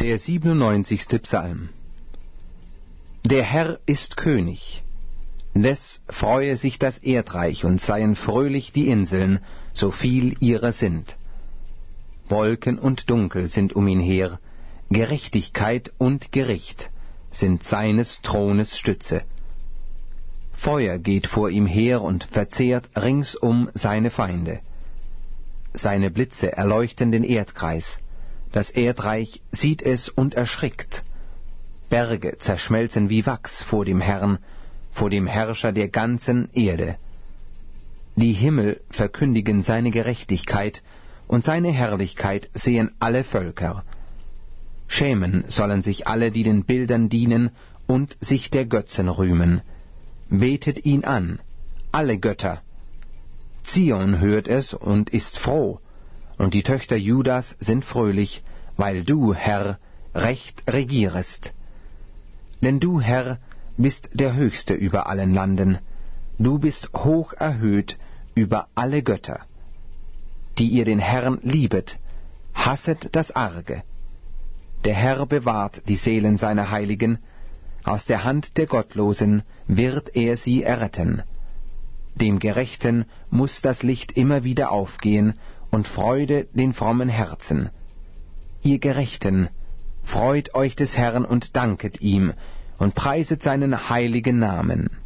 Der 97. Psalm. Der Herr ist König. Des freue sich das Erdreich und seien fröhlich die Inseln, so viel ihrer sind. Wolken und Dunkel sind um ihn her, Gerechtigkeit und Gericht sind seines Thrones Stütze. Feuer geht vor ihm her und verzehrt ringsum seine Feinde. Seine Blitze erleuchten den Erdkreis, das Erdreich sieht es und erschrickt. Berge zerschmelzen wie Wachs vor dem Herrn, vor dem Herrscher der ganzen Erde. Die Himmel verkündigen seine Gerechtigkeit, und seine Herrlichkeit sehen alle Völker. Schämen sollen sich alle, die den Bildern dienen und sich der Götzen rühmen. Betet ihn an, alle Götter. Zion hört es und ist froh, und die Töchter Judas sind fröhlich, weil du, Herr, recht regierest. Denn du, Herr, bist der Höchste über allen Landen, du bist hoch erhöht über alle Götter. Die ihr den Herrn liebet, hasset das Arge. Der Herr bewahrt die Seelen seiner Heiligen, aus der Hand der Gottlosen wird er sie erretten. Dem Gerechten muß das Licht immer wieder aufgehen und Freude den frommen Herzen. Ihr Gerechten, freut euch des Herrn und danket ihm und preiset seinen heiligen Namen.